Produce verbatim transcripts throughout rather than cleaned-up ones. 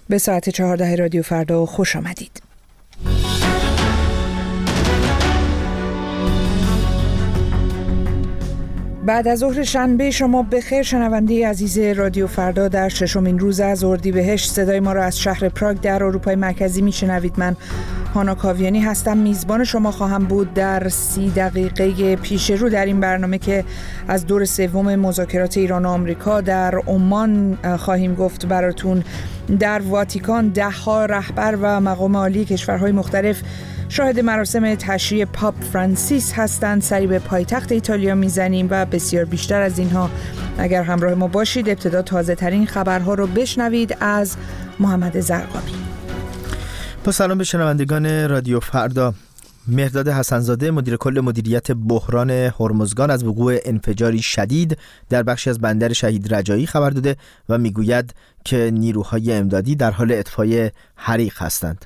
به ساعت چهارده رادیو فردا خوش آمدید. بعد از ظهر شنبه شما بخیر شنونده عزیز رادیو فردا. در ششمین روز از اردیبهشت صدای ما را از شهر پراگ در اروپای مرکزی میشنوید. من هانا کاویانی هستم، میزبان شما خواهم بود در سی دقیقه پیش رو در این برنامه که از دور سوم مذاکرات ایران و آمریکا در عمان خواهیم گفت براتون. در واتیکان ده ها رهبر و مقام عالی کشورهای مختلف شاهد مراسم تشییع پاپ فرانسیس هستند. سری به پایتخت ایتالیا میزنیم و بسیار بیشتر از اینها. اگر همراه ما باشید ابتدا تازه ترین خبرها رو بشنوید از محمد زرقامی. با سلام به شنوندگان رادیو فردا. مهرداد حسن‌زاده مدیر کل مدیریت بحران هرمزگان از وقوع انفجاری شدید در بخشی از بندر شهید رجایی خبر داده و میگوید که نیروهای امدادی در حال اطفای حریق هستند.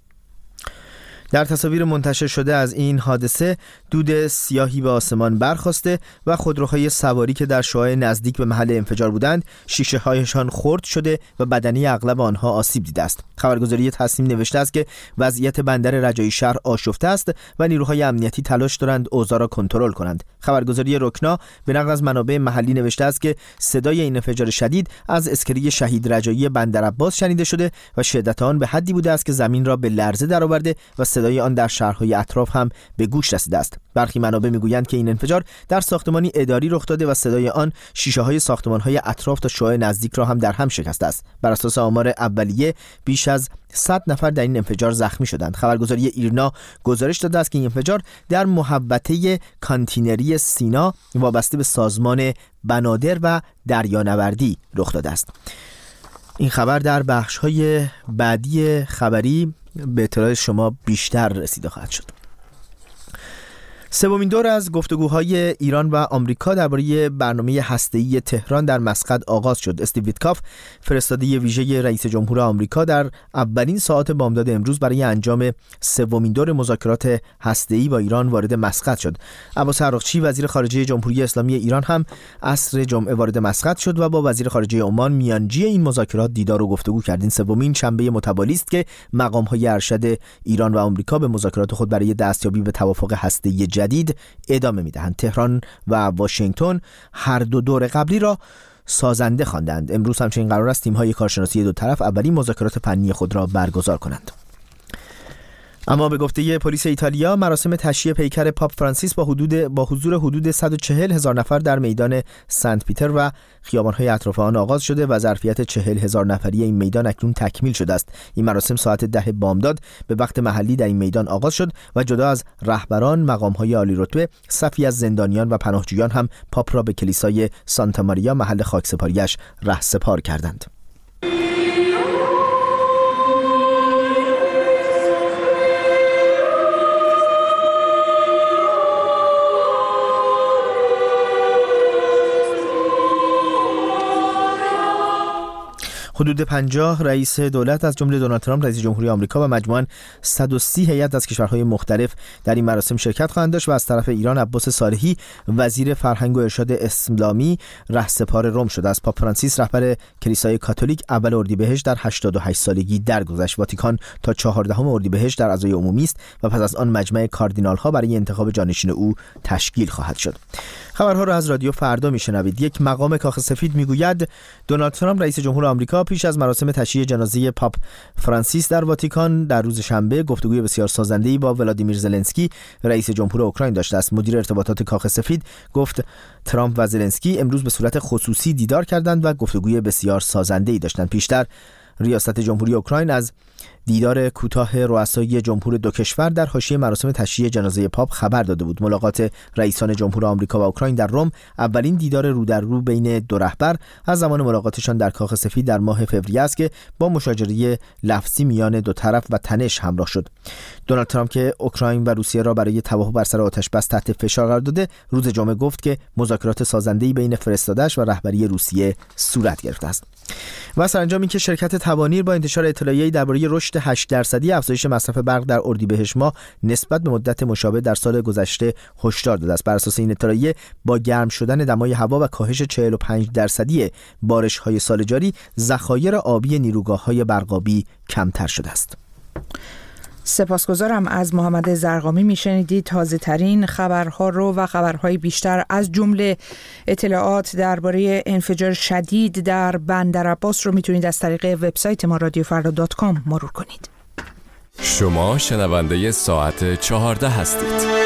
در تصاویر منتشر شده از این حادثه دود سیاهی به آسمان برخاسته و خودروهای سواری که در شعاع نزدیک به محل انفجار بودند شیشه هایشان خرد شده و بدنه اغلب آنها آسیب دیده است. خبرگزاری تصنیم نوشته است که وضعیت بندر رجایی شهر آشفته است و نیروهای امنیتی تلاش دارند اوضاع را کنترل کنند. خبرگزاری رکنا به نقل از منابع محلی نوشته است که صدای این انفجار شدید از اسکله شهید رجایی بندر عباس شنیده شده و شدت آن به حدی بوده است که زمین را به لرزه درآورده و صدای آن در شهرهای اطراف هم به گوش رسیده است. برخی منابع میگویند که این انفجار در ساختمانی اداری رخ داده و صدای آن شیشه‌های ساختمان‌های اطراف تا شعاع نزدیک را هم در هم شکسته است. بر اساس آمار اولیه بیش از صد نفر در این انفجار زخمی شدند. خبرگزاری ایرنا گزارش داده است که این انفجار در محوطه کانتینری سینا وابسته به سازمان بنادر و دریانوردی رخ داده است. این خبر در بخش‌های بعدی خبری به اطلاع شما بیشتر رسیده خواهد شد. سومین دور از گفتگوهای ایران و آمریکا درباره برنامه هسته‌ای تهران در مسقط آغاز شد. استیو ویتکاف فرستاده ویژه رئیس جمهور آمریکا در اولین ساعات بامداد امروز برای انجام سومین دور مذاکرات هسته‌ای با ایران وارد مسقط شد. عباس عراقچی وزیر خارجه جمهوری اسلامی ایران هم عصر جمعه وارد مسقط شد و با وزیر خارجه عمان میانجی این مذاکرات دیدار و گفتگو کرد. این سومین شنبه متوالی است که مقام‌های ارشد ایران و آمریکا به مذاکرات خود برای دستیابی به توافق هسته‌ای جدید ادامه می‌دهند. تهران و واشنگتن هر دو دور قبلی را سازنده خواندند. امروز همچنین قرار است تیم‌های کارشناسی دو طرف اولین مذاکرات فنی خود را برگزار کنند. اما به گفته پلیس ایتالیا مراسم تشییع پیکر پاپ فرانسیس با حدود با حضور حدود صد و چهل هزار نفر در میدان سنت پیتر و خیابان‌های اطراف آن آغاز شده و ظرفیت چهل هزار نفری این میدان اکنون تکمیل شده است. این مراسم ساعت ده بامداد به وقت محلی در این میدان آغاز شد و جدا از رهبران مقام‌های عالی رتبه صفی از زندانیان و پناهجویان هم پاپ را به کلیسای سانتا ماریا محل خاکسپاریش رهسپار کردند. حدود پنجاه رئیس دولت از جمله دونالد ترامپ رئیس جمهوری آمریکا و مجموعاً صد و سی هیئت از کشورهای مختلف در این مراسم شرکت خواهند داشت و از طرف ایران عباس صالحی وزیر فرهنگ و ارشاد اسلامی رهسپار روم شده است. پاپ فرانسیس رهبر کلیسای کاتولیک اول اردیبهشت در هشتاد و هشت سالگی درگذشت. واتیکان تا چهاردهم اردیبهشت در اعضای عمومی است و پس از آن مجمع کاردینال‌ها برای انتخاب جانشین او تشکیل خواهد شد. خبرها را از رادیو فردا میشنوید. یک مقام کاخ سفید میگوید دونالد ترامپ رئیس جمهور آمریکا پیش از مراسم تشییع جنازه پاپ فرانسیس در واتیکان در روز شنبه گفتگوی بسیار سازنده‌ای با ولادیمیر زلنسکی رئیس جمهور اوکراین داشته است. مدیر ارتباطات کاخ سفید گفت ترامپ و زلنسکی امروز به صورت خصوصی دیدار کردند و گفتگوی بسیار سازنده‌ای داشتند. پیشتر ریاست جمهوری اوکراین از دیدار کوتاه رؤسای جمهور دو کشور در حاشیه مراسم تشییع جنازه پاپ خبر داده بود. ملاقات رئیسان جمهور آمریکا و اوکراین در روم اولین دیدار رو در رو بین دو رهبر از زمان ملاقاتشان در کاخ سفید در ماه فوریه است که با مشاجره لفظی میان دو طرف و تنش همراه شد. دونالد ترامپ که اوکراین و روسیه را برای توافق بر سر آتش بس تحت فشار قرار داده، روز جمعه گفت که مذاکرات سازنده‌ای بین فرستاده‌اش و رهبری روسیه صورت گرفته است. و سرانجام این که شرکت توانیر با انتشار اطلاعیه‌ای درباره رشد هشت درصدی افزایش مصرف برق در اردیبهشت ماه نسبت به مدت مشابه در سال گذشته هشدار داده است. بر اساس این اطلاعیه با گرم شدن دمای هوا و کاهش چهل و پنج درصدی بارش‌های سال جاری، ذخایر آبی نیروگاه‌های برقابی کمتر شده است. سپاسگزارم. از محمد زرقامی میشنیدید تازه ترین خبرها رو و خبرهای بیشتر از جمله اطلاعات درباره انفجار شدید در بندر عباس رو میتونید از طریق وبسایت ما رادیو فردا دات کام مرور کنید. شما شنونده ساعت چهارده هستید.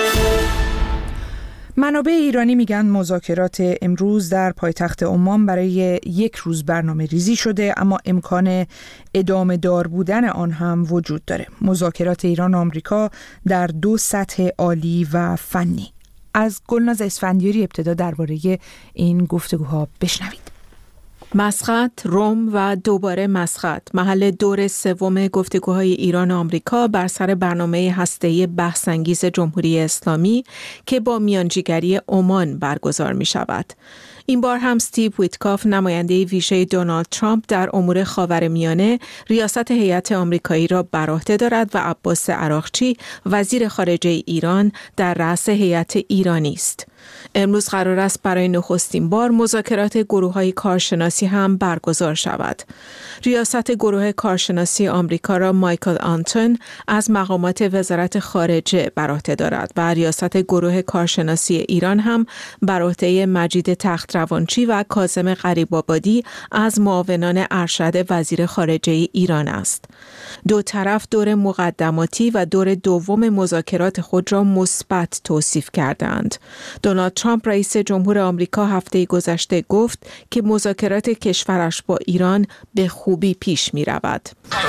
منابع ایرانی میگن مذاکرات امروز در پایتخت عمان برای یک روز برنامه ریزی شده، اما امکان ادامه دار بودن آن هم وجود داره. مذاکرات ایران و آمریکا در دو سطح عالی و فنی. از گلناز اسفندیاری ابتدا درباره این گفتگوها بشنوید. مسقط، روم و دوباره مسقط محل دور سوم گفتگوهای ایران و آمریکا بر سر برنامه هسته‌ای بحث‌انگیز جمهوری اسلامی که با میانجیگری عمان برگزار می شود. این بار هم استیو ویتکاف، نماینده ویژه دونالد ترامپ در امور خاورمیانه، ریاست هیئت آمریکایی را بر عهده دارد و عباس عراقچی، وزیر خارجه ایران، در رأس هیئت ایرانی است. امروز قرار است برای نخستین بار مذاکرات گروه‌های کارشناسی هم برگزار شود. ریاست گروه کارشناسی آمریکا را مایکل آنتون از مقامات وزارت خارجه بر عهده دارد و ریاست گروه کارشناسی ایران هم بر عهده مجید تخت‌روانچی و کاظم غریب‌آبادی از معاونان ارشد وزیر خارجه ایران است. دو طرف دور مقدماتی و دور دوم مذاکرات خود را مثبت توصیف کردند. دونالد ترامپ رئیس جمهور آمریکا هفته گذشته گفت که مذاکرات کشورش با ایران به خوبی پیش می رود.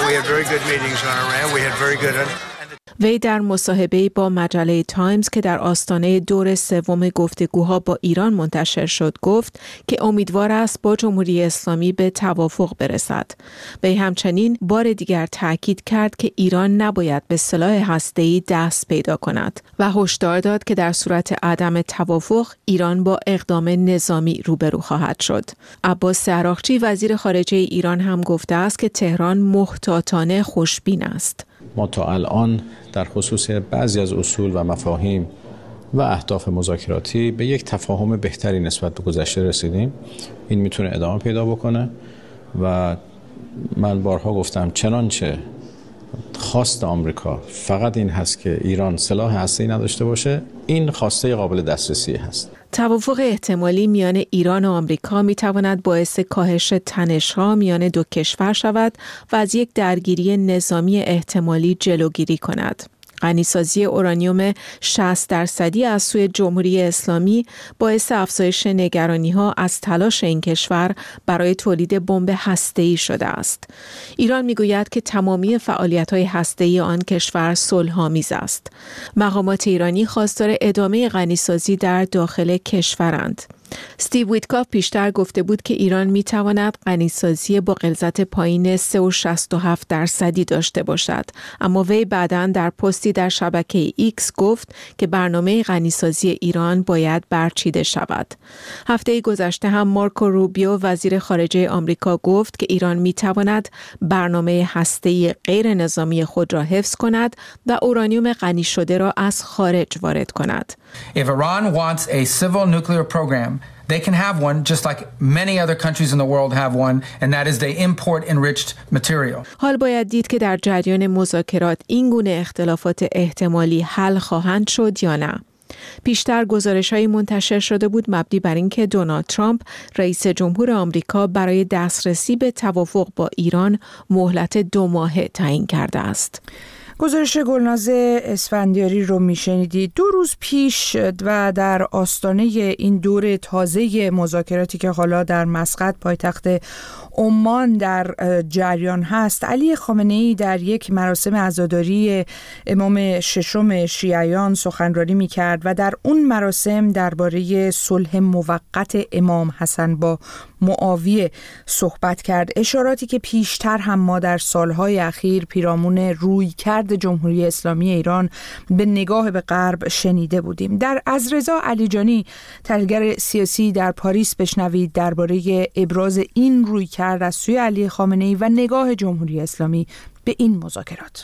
وی در مصاحبه‌ای با مجله تایمز که در آستانه دور سوم گفتگوها با ایران منتشر شد گفت که امیدوار است با جمهوری اسلامی به توافق برسد. وی همچنین بار دیگر تاکید کرد که ایران نباید به سلاح هسته‌ای دست پیدا کند و هشدار داد که در صورت عدم توافق ایران با اقدام نظامی روبرو خواهد شد. عباس عراقچی، وزیر خارجه ایران، هم گفته است که تهران محتاطانه خوشبین است. ما تا الان در خصوص بعضی از اصول و مفاهیم و اهداف مذاکراتی به یک تفاهم بهتری نسبت به گذشته رسیدیم. این میتونه ادامه پیدا بکنه و من بارها گفتم چنانچه خواست آمریکا فقط این هست که ایران سلاح هسته‌ای نداشته باشه، این خواسته قابل دسترسی هست. توافق احتمالی میان ایران و آمریکا می تواند باعث کاهش تنش‌ها میان دو کشور شود و از یک درگیری نظامی احتمالی جلوگیری کند. غنیسازی اورانیوم شصت درصدی از سوی جمهوری اسلامی باعث افزایش نگرانی‌ها از تلاش این کشور برای تولید بمب هسته‌ای شده است. ایران می‌گوید که تمامی فعالیت‌های هسته‌ای آن کشور صلح‌آمیز است. مقامات ایرانی خواستار ادامه غنیسازی در داخل کشورند. استیو ویتکاف پیشتر گفته بود که ایران میتواند غنیسازی با غلظت پایین سه و شصت و هفت درصدی داشته باشد، اما وی بعداً در پستی در شبکه ایکس گفت که برنامه غنیسازی ایران باید برچیده شود. هفته گذشته هم مارکو روبیو، وزیر خارجه آمریکا، گفت که ایران میتواند برنامه هسته‌ای غیر نظامی خود را حفظ کند و اورانیوم غنی شده را از خارج وارد کند. If Iran wants a civil nuclear program, they can have one just like many other countries in the world have one, and that is they import enriched material. حال باید دید که در جریان مذاکرات این گونه اختلافات احتمالی حل خواهند شد یا نه. پیشتر گزارش‌هایی منتشر شده بود مبنی بر اینکه دونالد ترامپ، رئیس جمهور آمریکا، برای دسترسی به توافق با ایران مهلت دو ماهه تعیین کرده است. گزارش گلناز اسفندیاری رو میشنیدید. دو روز پیش و در آستانه این دور تازه مذاکراتی که حالا در مسقط پایتخت عمان در جریان هست، علی خامنه‌ای در یک مراسم عزاداری امام ششم شیعیان سخنرانی میکرد و در اون مراسم درباره صلح موقت امام حسن با معاویه صحبت کرد. اشاراتی که پیشتر هم ما در سالهای اخیر پیرامون رویکرد جمهوری اسلامی ایران به نگاه به غرب شنیده بودیم. در از رضا علیجانی، تحلیلگر سیاسی در پاریس، بشنوید درباره ابراز این رویکرد از سوی علی خامنه‌ای و نگاه جمهوری اسلامی به این مذاکرات.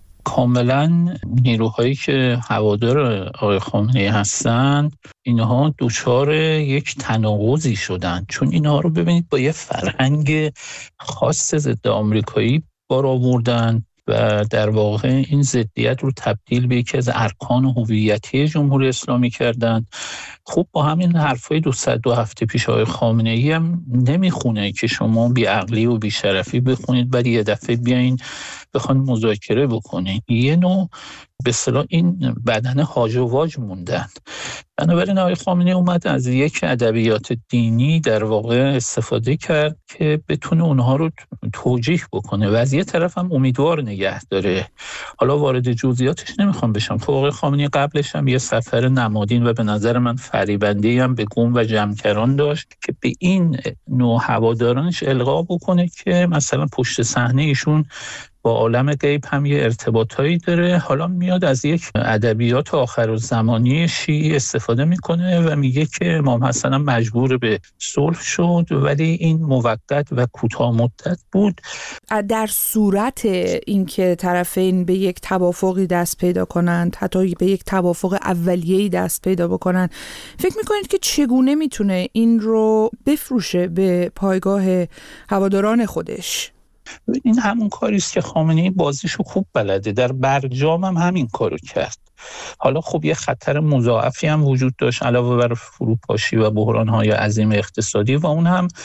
کاملا نیروهایی که هوادار آقای خامنه‌ای هستند اینها دچار یک تناقضی شدن، چون اینها رو ببینید با یه فرهنگ خاص ضد آمریکایی بار آوردن و در واقع این ضدیت رو تبدیل به یکی از ارکان هویتی جمهوری اسلامی کردن. خب با همین حرفای دو صد دو هفته پیش آقای خامنه‌ای هم نمیخونه که شما بی‌عقلی و بی‌شرفی بخونید بعد یه دفعه بیاین بخوان مذاکره بکنین. یه نوع به اصطلاح این بدن هاج و واج موندن. بنابراین آقای خامنه‌ای اومد از یک ادبیات دینی در واقع استفاده کرد که بتونه اونها رو توجیه بکنه و از یه طرف هم امیدوار نگه داره. حالا وارد جزئیاتش نمیخوام بشم. خب آقای خامنه‌ای قبلش هم یه سفر نمادین و به نظر من فریبنده‌ای هم به قم و جمکران داشت که به این نوع هوادارانش القا بکنه که مثلا پشت صحنه ایشون با عالم غیب هم یه ارتباطایی داره. حالا میاد از یک ادبیات آخرالزمانی شیعی استفاده میکنه و میگه که امام حسن هم مجبور به صلح شد ولی این موقت و کوتاه مدت بود. در صورت اینکه طرفین به یک توافقی دست پیدا کنند، حتی به یک توافق اولیه‌ای دست پیدا بکنند، فکر میکنید که چگونه میتونه این رو بفروشه به پایگاه هواداران خودش؟ این همون کاری است که خامنه‌ای بازیشو خوب بلده. در برجام هم همین کارو کرد. حالا خب یه خطر مضاعفی هم وجود داشت علاوه بر فروپاشی و بحران‌های عظیم اقتصادی و اون هم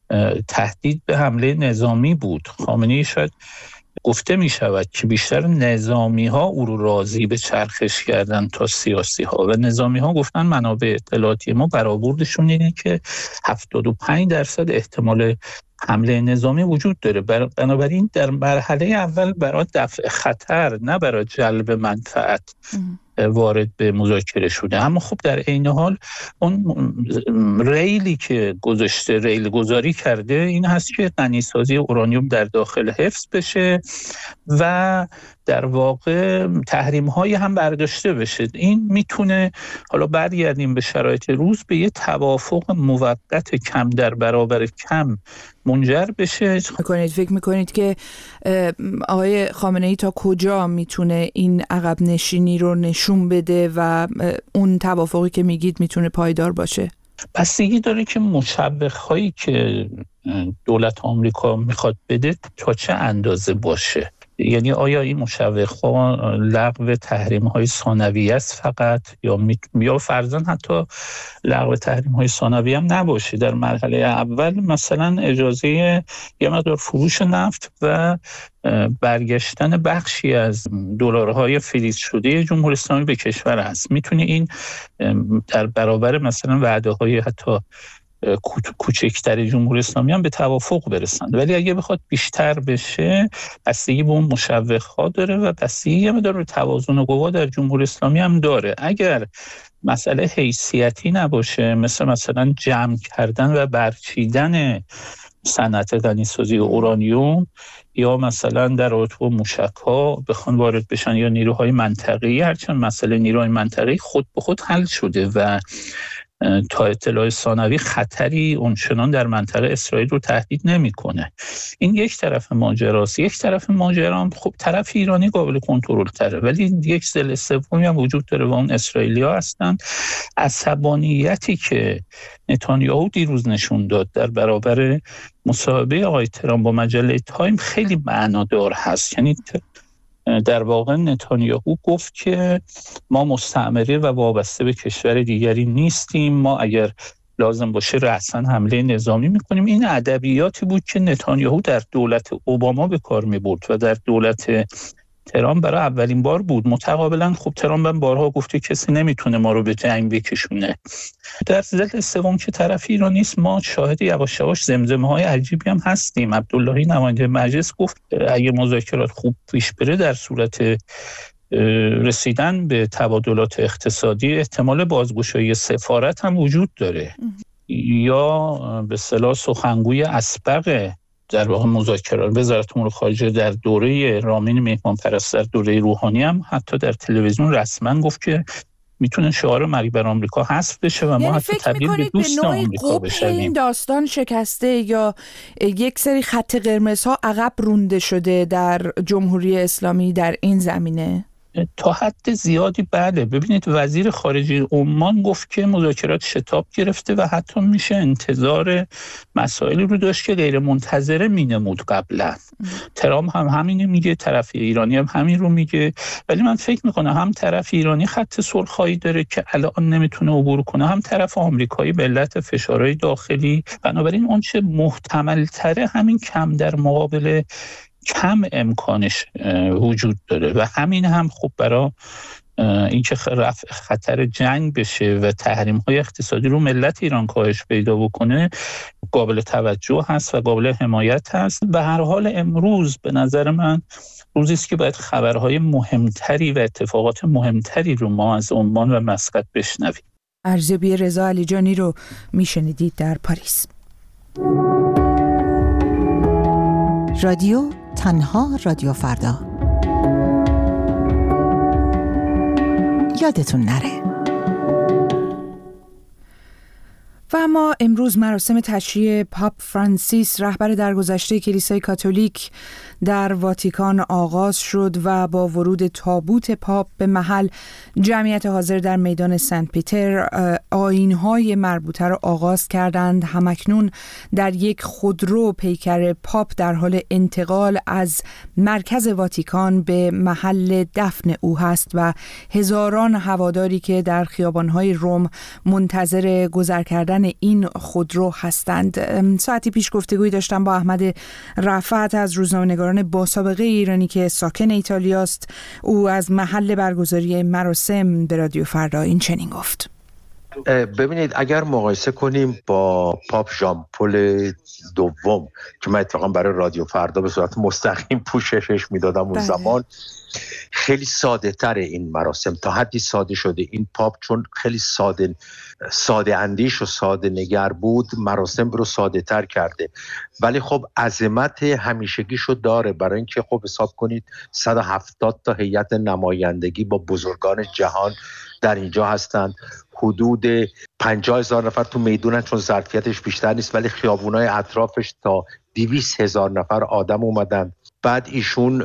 تهدید به حمله نظامی بود. خامنه‌ای شاید گفته می شود که بیشتر نظامی ها او رو راضی به چرخش کردن تا سیاسی ها و نظامی ها گفتن منابع اطلاعاتی ما برآوردشون اینه که هفتاد و پنج درصد احتمال حمله نظامی وجود داره. بنابراین در مرحله اول برای دفع خطر نه برای جلب منفعت وارد به مذاکره شده. اما خب در عین حال اون ریلی که گذاشته، ریل گذاری کرده این هست که غنیسازی اورانیوم در داخل حفظ بشه و در واقع تحریم های هم برداشته بشه. این میتونه، حالا برگردیم به شرایط روز، به یه توافق موقت کم در برابر کم منجر بشه. میکنید فکر میکنید که آقای خامنه‌ای تا کجا میتونه این عقب نشینی رو نشون بده و اون توافقی که میگید میتونه پایدار باشه؟ بستگی داره که مشوق‌هایی که دولت آمریکا میخواد بده تا چه اندازه باشه. یعنی آیا این مشوق‌ها لغو تحریم‌های ثانویه است فقط یا می... یا فرضاً حتی لغو تحریم‌های ثانویه هم نباشه. در مرحله اول مثلا اجازه یه مقدار فروش نفت و برگشتن بخشی از دلارهای فریز شده جمهوری اسلامی به کشور هست. میتونه این در برابر مثلا وعده‌های حتی کوچکتر جمهوری اسلامی هم به توافق برسند، ولی اگه بخواد بیشتر بشه بستگی به اون مشوق‌ها داره و بستگی هم داره توازن قوا در جمهوری اسلامی هم داره. اگر مسئله حیثیتی نباشه، مثل مثلا جمع کردن و برچیدن صنعت غنیسازی اورانیوم یا مثلا در رابطه با موشک‌ها بخوان وارد بشن یا نیروهای منطقه‌ای، هرچند مسئله نیروهای منطقه‌ای خود به خود حل شده و تا اطلاع ثانوی خطری اونچنان در منطقه اسرائیل رو تهدید نمی‌کنه. این یک طرف ماجراست. یک طرف ماجرا هم خب طرف ایرانی قابل کنترل تره، ولی یک ضلع سومی هم وجود داره و اون اسرائیلی‌ها هستن. عصبانیتی که نتانیاهو دیروز نشون داد در برابر مصاحبه آقای ترامپ با مجله تایم خیلی معنادار هست. یعنی در واقع نتانیاهو گفت که ما مستعمره و وابسته به کشور دیگری نیستیم، ما اگر لازم باشه رأساً حمله نظامی میکنیم. این ادبیاتی بود که نتانیاهو در دولت اوباما به کار میبرد و در دولت ترامپ برای اولین بار بود. متقابلا خب ترامپ هم بارها گفته کسی نمیتونه ما رو به جنگ بکشونه. در ضلع سوم که طرف ایران نیست، ما شاهد یواش یواش زمزمه‌های عجیبی هم هستیم. عبداللهی نماینده مجلس گفت اگه مذاکرات خوب پیش بره در صورت رسیدن به تبادلات اقتصادی احتمال بازگشایی سفارت هم وجود داره. یا به اصطلاح سخنگوی اسبق در واقع مذاکرات وزارت امور خارجه در دوره رامین مهمانپرست در دوره روحانی هم حتی در تلویزیون رسما گفت که میتونه شعار مرگ بر آمریکا حذف بشه و یعنی ما حتی تبدیل به دوست آمریکا بشیم. این داستان شکسته یا یک سری خط قرمزها عقب رونده شده در جمهوری اسلامی در این زمینه؟ تا حد زیادی بله. ببینید وزیر خارجه عمان گفت که مذاکرات شتاب گرفته و حتی میشه انتظار مسائلی رو داشت که غیر منتظره مینمود قبلا. ترامپ هم همینو میگه، طرف ایرانی هم همین رو میگه، ولی من فکر میکنم هم طرف ایرانی خط سرخایی داره که الان نمیتونه عبور کنه، هم طرف آمریکایی به علت فشارهای داخلی. بنابراین اون چه محتمل تره همین کم در مقابل کم امکانش وجود داره و همین هم خب برای اینکه رفع خطر جنگ بشه و تحریم‌های اقتصادی رو ملت ایران کاهش پیدا بکنه قابل توجه هست و قابل حمایت هست. به هر حال امروز به نظر من روزی است که باید خبرهای مهمتری و اتفاقات مهمتری رو ما از عمان و مسقط بشنویم. ارزیابی رضا علیجانی رو میشنیدید در پاریس. رادیو تنها رادیو فردا. یادتون نره. و اما امروز مراسم تشییع پاپ فرانسیس رهبر درگذشته کلیسای کاتولیک در واتیکان آغاز شد و با ورود تابوت پاپ به محل جمعیت حاضر در میدان سنت پیتر آیین‌های مربوطه را آغاز کردند. همکنون در یک خودرو پیکر پاپ در حال انتقال از مرکز واتیکان به محل دفن او هست و هزاران هواداری که در خیابان‌های روم منتظر گذر کردن این خودرو هستند. ساعتی پیش گفتگوی داشتم با احمد رفعت از روزنامه‌نگاران با سابقه ایرانی که ساکن ایتالیا است. او از محل برگزاری مراسم به رادیو فردا این چنین گفت: ببینید اگر مقایسه کنیم با پاپ ژان پل دوم که من اتفاقا برای رادیو فردا به صورت مستقیم پوششش میدادم اون زمان، خیلی ساده تر این مراسم، تا حدی ساده شده. این پاپ چون خیلی ساده ساده اندیش و ساده نگر بود مراسم رو ساده تر کرده، ولی خب عظمت همیشگیشو داره، برای اینکه خب حساب کنید صد و هفتاد تا هیئت نمایندگی با بزرگان جهان در اینجا هستند، حدود پنجاه هزار نفر تو میدونن چون ظرفیتش بیشتر نیست، ولی خیابونای اطرافش تا دویست هزار نفر آدم اومدن. بعد ایشون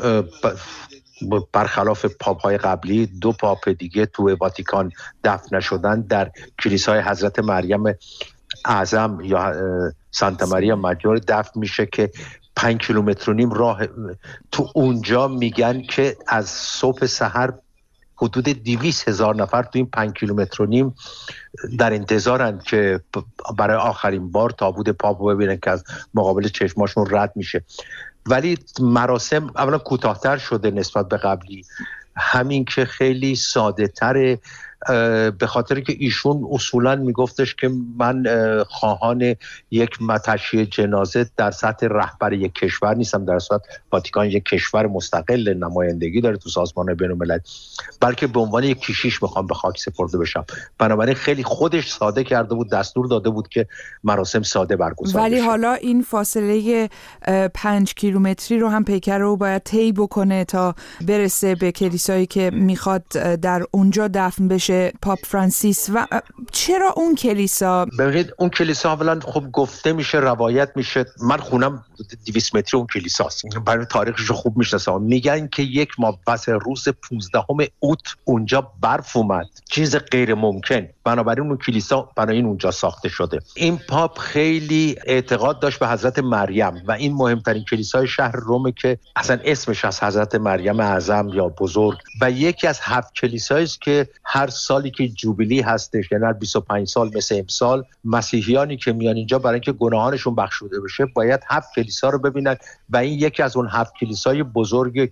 برخلاف پاپ های قبلی دو پاپ دیگه تو واتیکان دفن شدن، در کلیسای حضرت مریم اعظم یا سانتا ماریا ماجور دفن میشه که پنج کیلومتر و نیم راه. تو اونجا میگن که از صبح سحر حدود دویست هزار نفر تو این پنج کیلومتر و نیم در انتظارن که برای آخرین بار تابوت پاپ رو ببینن که از مقابل چشماشون رد میشه. ولی مراسم اولا کوتاه‌تر شده نسبت به قبلی، همین که خیلی ساده تره، به خاطر که ایشون اصولا میگفتش که من خواهان یک تشییع جنازه در سطح رهبر یک کشور نیستم، در صورت واتیکان یک کشور مستقل نمایندگی داره تو سازمان بین‌الملل، بلکه به عنوان یک کشیش میخوام به خاک سپرده بشم. بنابراین خیلی خودش ساده کرده بود، دستور داده بود که مراسم ساده برگزار ولی بشه. حالا این فاصله پنج کیلومتری رو هم پیکر رو باید طی بکنه تا برسه به کلیسایی که میخواد در اونجا دفن بشه پاپ فرانسیس. و چرا اون کلیسا؟ ببینید اون کلیسا اولا خب گفته میشه، روایت میشه، من خونم دویست متری اون کلیساست، برای تاریخش خوب میشناسم، میگن که یک ماه پس روز پانزدهم اوت اونجا برف اومد، چیز غیر ممکن، بنابراین اون کلیسا برای این اونجا ساخته شده. این پاپ خیلی اعتقاد داشت به حضرت مریم و این مهمترین کلیسای شهر رومه که اصلا اسمش از حضرت مریم اعظم یا بزرگ، و یکی از هفت کلیسایی است که هر سالی که جوبیلی هستش، یعنی بیست و پنج سال مثل امسال، مسیحیانی که میان اینجا برای اینکه گناهانشون بخشوده بشه باید هفت کلیسا رو ببینن و این یکی از اون هفت کلیسای بزرگه که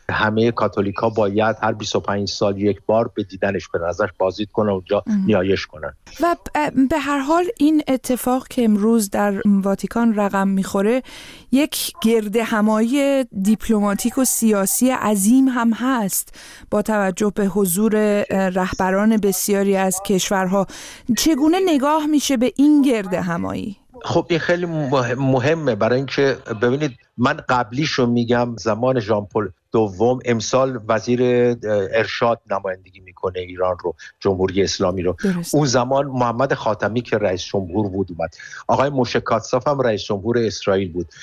همه کاتولیکا باید هر بیست و پنج سال یک بار به دیدنش برن، ازش بازدید کنن، اونجا نیایش کنن. و به هر حال این اتفاق که امروز در واتیکان رقم میخوره یک گرد همایی دیپلماتیک و سیاسی عظیم هم هست با توجه به حضور رهبران بسیاری از کشورها. چگونه نگاه میشه به این گرد همایی؟ خب این خیلی مهمه، برای اینکه ببینید من قبلیشو میگم، زمان ژان پل دوم امسال وزیر ارشاد نمایندگی میکنه ایران رو، جمهوری اسلامی رو. درست. اون زمان محمد خاتمی که رئیس جمهور بود اومد، آقای موشه کاتساف هم رئیس جمهور اسرائیل بود.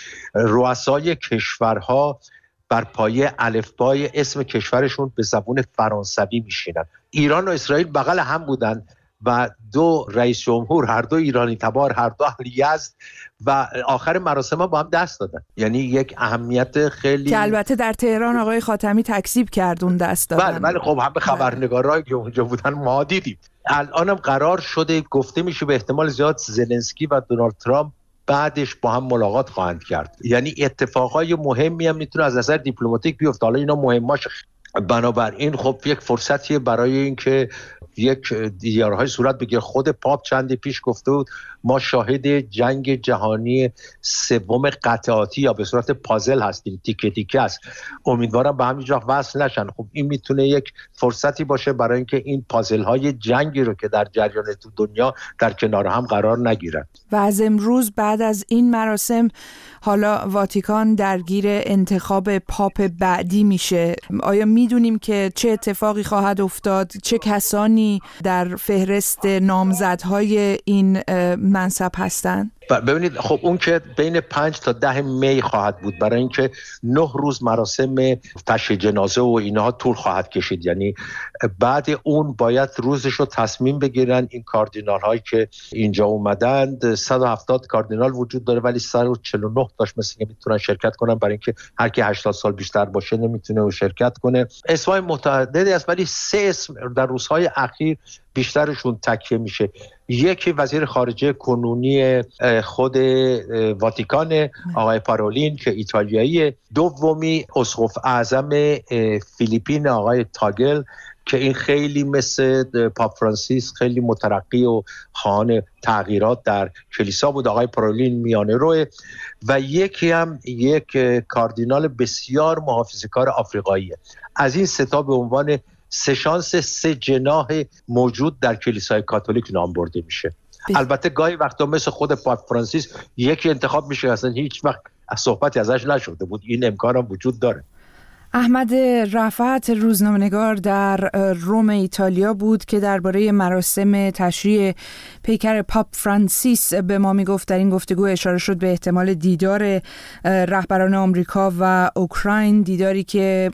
رؤسای کشورها بر پایه الفبای اسم کشورشون به زبان فرانسوی میشینن. ایران و اسرائیل بغل هم بودن و دو رئیس جمهور، هر دو ایرانی تبار، هر دو اهل یزد، و آخر مراسم با هم دست دادن. یعنی یک اهمیت خیلی که البته در تهران آقای خاتمی تکذیب کرد اون دست دادن. بله بله، خب همه خبرنگارایی که اونجا بودن ما دیدیم. الانم قرار شده، گفته میشه به احتمال زیاد زلنسکی و دونالد ترامپ بعدش با هم ملاقات خواهند کرد. یعنی اتفاقای مهمی هم میتونه از نظر دیپلماتیک بیفته. حالا اینا مهماش، بنابراین خب یک فرصتیه برای اینکه یک دیدارهای صورت بگیره. خود پاپ چندی پیش گفته بود ما شاهد جنگ جهانی سوم قطعاتی یا به صورت پازل هستیم، تیکه تیکه است، امیدوارم به همین جا وصل نشن. خب این میتونه یک فرصتی باشه برای اینکه این پازل های جنگی رو که در جریان تو دنیا در کنار هم قرار نگیرن. و از امروز بعد از این مراسم حالا واتیکان درگیر انتخاب پاپ بعدی میشه. آیا میدونیم که چه اتفاقی خواهد افتاد؟ چه کسانی در فهرست نامزدهای این منصب هستند؟ ببینید خب اون که بین پنج تا ده می خواهد بود، برای اینکه نه روز مراسم تشییع جنازه و اینها طول خواهد کشید. یعنی بعد اون باید روزش رو تصمیم بگیرن. این کاردینال هایی که اینجا اومدند صد و هفتاد کاردینال وجود داره، ولی صد و چهل و نه تاش مثل که میتونن شرکت کنن، برای اینکه هر کی هشتاد سال بیشتر باشه نمیتونه و شرکت کنه. اسمای متعددی است، ولی سه اسم در روزهای اخیر بیشترشون تکیه میشه. یکی وزیر خارجه کنونی خود واتیکان آقای پارولین که ایتالیاییه، دومی اسقف اعظم فیلیپین آقای تاگل که این خیلی مثل پاپ فرانسیس خیلی مترقی و خواهان تغییرات در کلیسا بود، آقای پارولین میانه روه، و یکی هم یک کاردینال بسیار محافظه‌کار آفریقاییه. از این سه تا به عنوان سه شانس سه جناح موجود در کلیسای کاتولیک نام برده میشه. بی... البته گاهی وقتا مثل خود پاپ فرانسیس یکی انتخاب میشه اصلا هیچ وقت صحبتی ازش نشده بود. این امکان هم وجود داره. احمد رفعت روزنامه‌نگار در روم ایتالیا بود که درباره مراسم تشییع پیکر پاپ فرانسیس به ما میگفت. در این گفتگو اشاره شد به احتمال دیدار رهبران آمریکا و اوکراین، دیداری که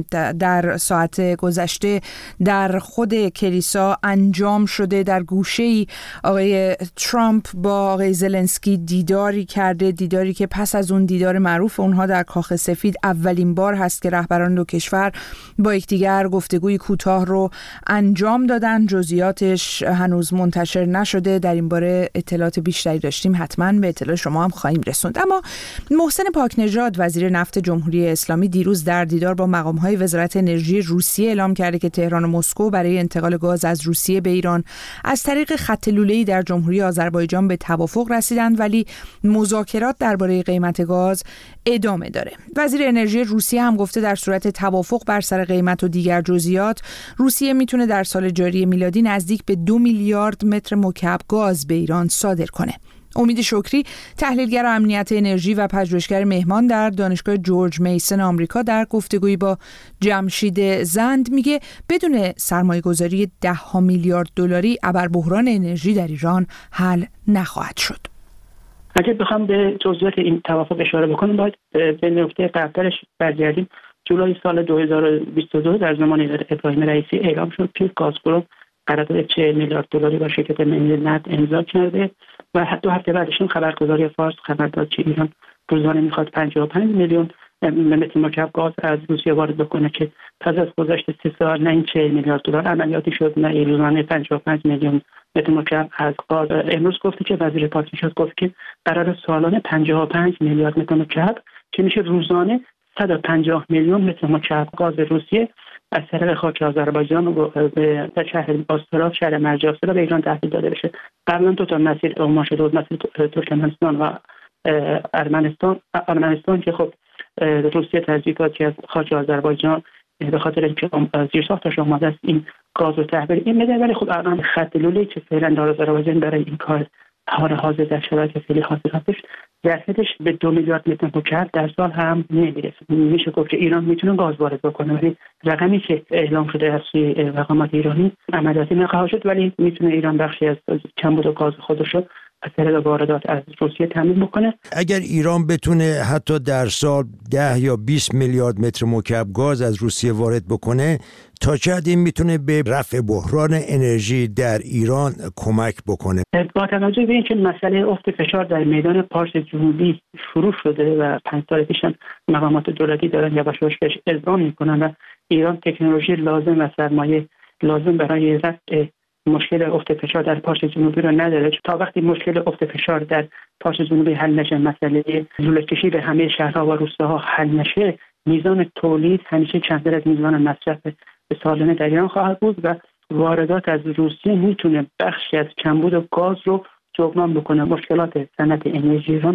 در ساعت گذشته در خود کلیسا انجام شده. در گوشه‌ای آقای ترامپ با آقای زلنسکی دیداری کرده، دیداری که پس از اون دیدار معروف اونها در کاخ سفید اولین بار هست که رهبران دو کشور با یکدیگر گفتگوی کوتاه رو انجام دادن. جزئیاتش هنوز منتشر نشده. در این باره اطلاعات بیشتری داشتیم حتما به اطلاع شما هم خواهیم رسوند. اما محسن پاکنژاد وزیر نفت جمهوری اسلامی دیروز در دیدار با مقام‌های وزارت انرژی روسیه اعلام کرده که تهران و مسکو برای انتقال گاز از روسیه به ایران از طریق خط لوله‌ای در جمهوری آذربایجان به توافق رسیدند، ولی مذاکرات درباره قیمت گاز ادامه داره. وزیر انرژی روسیه هم گفته در صورت توافق بر سر قیمت و دیگر جزئیات روسیه میتونه در سال جاری میلادی نزدیک به دو میلیارد متر مکعب گاز به ایران صادر کنه. امید شکری تحلیلگر امنیت انرژی و پژوهشگر مهمان در دانشگاه جورج میسن آمریکا در گفتگویی با جمشید زند میگه بدون سرمایه‌گذاری ده ها میلیارد دلاری ابربحران انرژی در ایران حل نخواهد شد. اگه بخوام به جزئیات این توافق اشاره بکنم باید به نقطه قبلش برگردیم. جولای سال دو هزار و بیست و دو در زمان ابراهیم رئیسی اعلام شد که گازپروم قرارداد چهل میلیارد دلاری با شرکت ملی نفت امضا کرده و حتی هفته بعدشون خبرگزاری فارس خبر داد که ایران روزانه میخواد پنجاه و پنج میلیون متر مکعب گاز از روسیه وارد بکنه که پس از گذشت سه سال نه این چهل میلیارد دلار عملیاتی شد، نه روزانه پنجاه و پنج میلیون متر مکعب از گاز. امروز گفته که وزیر پاکنژاد گفت که قرار سالانه پنجاه و پنج میلیارد متر مکعب که میشه روزانه صد و پنجاه میلیون متر مکعب گاز روسیه از طریق خاک آذربایجان به شهر آسترا، شهر مرج آسترا به ایران تحویل داده بشه. قبلا دو تا مسیر اعمال شده بود، مسیر ترکمنستان و ارمنستان. ارمنستان که خب روسیه تضییعاتی از خاک آذربایجان به خاطر اینکه زیرساختش آماده است این گاز رو تحویل این بده، ولی خب الان خط لوله که فعلا در آذربایجان برای این کار حال حاضر در شرایط فعلی حاضر هستش ظرفیتش به دو میلیارد متر مکعب در سال هم نمیرسه. میشه گفت که ایران میتونه گاز وارد بکنه، ولی رقمی که اعلام شده از سوی مقامات ایرانی عملیاتی نخواهد شد، ولی میتونه ایران بخشی از کمبود گاز خودش رو از طریق واردات از روسیه تامین بکنه. اگر ایران بتونه حتی در سال ده یا بیست میلیارد متر مکعب گاز از روسیه وارد بکنه، تا چه حد این میتونه به رفع بحران انرژی در ایران کمک بکنه؟ با توجه به اینکه مسئله افت فشار در میدان پارس جنوبی شروع شده و پنج سال پیش مقامات دولتی دارن یواش یواش بهش اقدام میکنن و ایران تکنولوژی لازم و سرمایه لازم برای رفع مشکل افت فشار در پارس جنوبی رو نداره. تا وقتی مشکل افت فشار در پارس جنوبی حل نشه، مسئله لوله کشی به همه شهرها و روستاها حل نشه، میزان تولید همیشه کمتر از میزان مصرف به سالانه در ایران خواهد بود و واردات از روسیه میتونه بخشی از کمبود گاز رو جبران بکنه. مشکلات صنعت انرژی ایران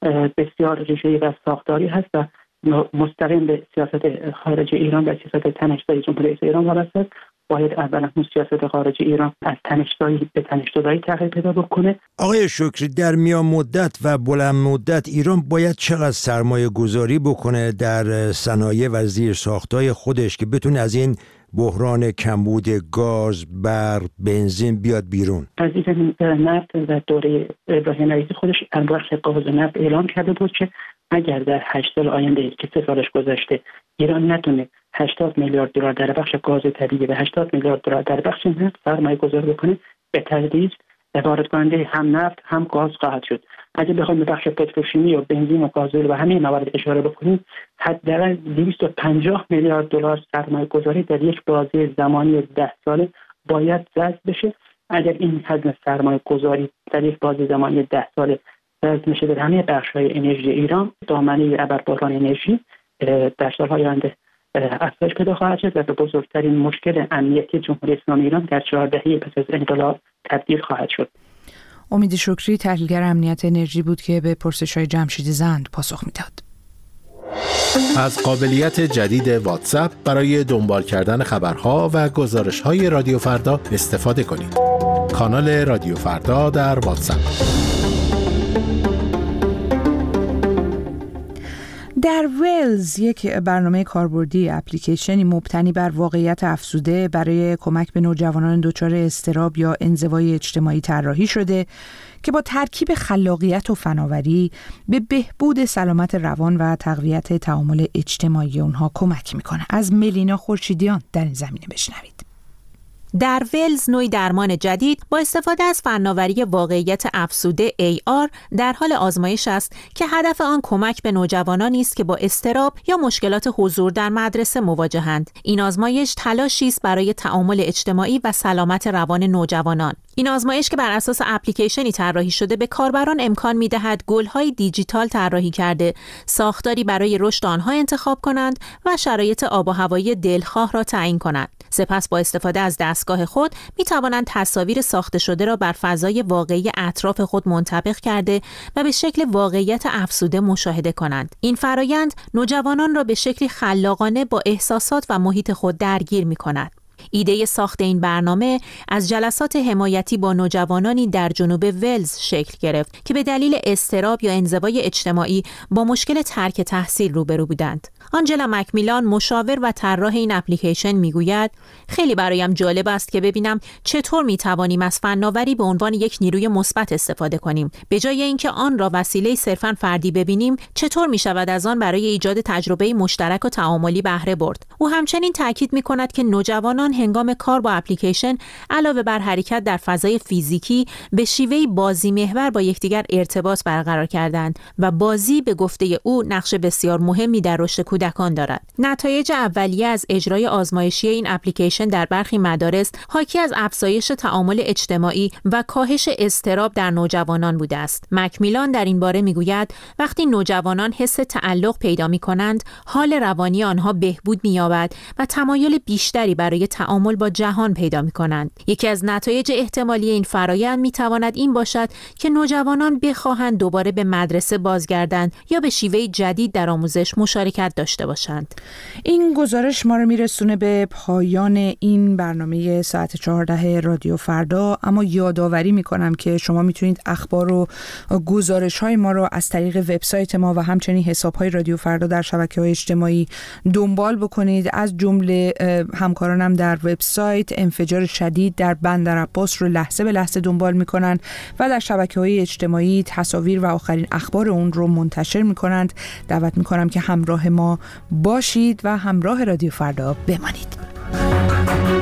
بسیار ریشه‌ای و ساختاری هست و مستقیم به سیاست خارجی ایران و سیاست تنش‌زایی جمهوری اسلامی ایران وابسته است. باید اولا اون سیاست خارجی ایران از تنش‌زایی به تنش‌زدایی تغییر پیدا بکنه. آقای شکری، در میان مدت و بلند مدت ایران باید چقدر سرمایه گذاری بکنه در صنایع و زیرساخت‌های خودش که بتونه از این بحران کمبود گاز، برق، بنزین بیاد بیرون؟ عزیزم، نفت و دوره ابراهیم رئیسی خودش در بخش گاز و نفت اعلام کرده بود که اگر در هشت سال آینده که سه سالش گذشته ایران نتونه هشتاد میلیارد دلار در بخش گاز طبیعی و هشتاد میلیارد دلار در بخش نفت سرمایه گذاری بکنه، به تدریج وارد کننده هم نفت هم گاز خواهد شد. اگه بخوایم به بخش پتروشیمی و بنزین و گازوئیل و همه موارد اشاره بکنیم، حداقل دویست و پنجاه میلیارد دلار سرمایه گذاری در یک بازه زمانی ده ساله باید جذب بشه. اگر این حجم سرمایه گذاری در یک بازه زمانی ده ساله جذب میشه در همه بخش‌های انرژی ایران، دامنه ابربحران انرژی در سال‌های آینده افزایش پیدا خواهد شد و به بزرگترین مشکل امنیتی جمهوری اسلامی ایران در چهار دهه پس از انقلاب تبدیل خواهد شد. امید شکری، تحلیلگر امنیت انرژی بود که به پرسش‌های جمشید زند پاسخ میداد. از قابلیت جدید واتساپ برای دنبال کردن خبرها و گزارش‌های رادیو فردا استفاده کنید. کانال رادیو فردا در واتساپ. در ولز یک برنامه کاربردی اپلیکیشنی مبتنی بر واقعیت افزوده برای کمک به نوجوانان دچار اضطراب یا انزوای اجتماعی طراحی شده که با ترکیب خلاقیت و فناوری به بهبود سلامت روان و تقویت تعامل اجتماعی اونها کمک میکنه. از ملینا خورشیدیان در این زمینه بشنوید. در ولز نوعی درمان جدید با استفاده از فناوری واقعیت افزوده ای آر در حال آزمایش است که هدف آن کمک به نوجوانانی است که با اضطراب یا مشکلات حضور در مدرسه مواجهند. این آزمایش تلاشی است برای تعامل اجتماعی و سلامت روان نوجوانان. این آزمایش که بر اساس اپلیکیشنی طراحی شده به کاربران امکان می‌دهد گل‌های دیجیتال طراحی کرده ساختاری برای رشد آنها انتخاب کنند و شرایط آب و هوایی دلخواه را تعیین کنند. سپس با استفاده از دستگاه خود می توانند تصاویر ساخته شده را بر فضای واقعی اطراف خود منطبق کرده و به شکل واقعیت افزوده مشاهده کنند. این فرایند نوجوانان را به شکلی خلاقانه با احساسات و محیط خود درگیر می کند. ایده ساخت این برنامه از جلسات حمایتی با نوجوانانی در جنوب ولز شکل گرفت که به دلیل اضطراب یا انزوای اجتماعی با مشکل ترک تحصیل روبرو بودند. آنجلا مکمیلان، مشاور و طراح این اپلیکیشن، میگوید خیلی برایم جالب است که ببینم چطور میتوانیم از فناوری به عنوان یک نیروی مثبت استفاده کنیم. به جای اینکه آن را وسیله صرفاً فردی ببینیم، چطور میشود از آن برای ایجاد تجربه مشترک و تعاملی بهره برد. او همچنین تاکید می‌کند که نوجوانان هنگام کار با اپلیکیشن علاوه بر حرکت در فضای فیزیکی به شیوهی بازی محور با یکدیگر ارتباط برقرار کردند و بازی به گفته او نقش بسیار مهمی در رشد کودکان دارد. نتایج اولیه از اجرای آزمایشی این اپلیکیشن در برخی مدارس حاکی از افزایش تعامل اجتماعی و کاهش اضطراب در نوجوانان بوده است. مکمیلان در این باره میگوید وقتی نوجوانان حس تعلق پیدا می‌کنند، حال روانی آنها بهبود می‌یابد و تمایل بیشتری برای تعامل با جهان پیدا می‌کنند. یکی از نتایج احتمالی این فرآیند می‌تواند این باشد که نوجوانان بخواهند دوباره به مدرسه بازگردند یا به شیوه جدید در آموزش مشارکت داشته باشند. این گزارش ما رو میرسونه به پایان این برنامه ساعت چهارده رادیو فردا، اما یادآوری میکنم که شما میتونید اخبار و گزارش های ما رو از طریق وبسایت ما و همچنین حساب های رادیو فردا در شبکه‌های اجتماعی دنبال بکنید. از جمله همکارانم در وبسایت انفجار شدید در بندرعباس رو لحظه به لحظه دنبال میکنن و در شبکه‌های اجتماعی تصاویر و آخرین اخبار اون رو منتشر میکنند. دعوت میکنم که همراه ما باشید و همراه رادیو فردا بمانید.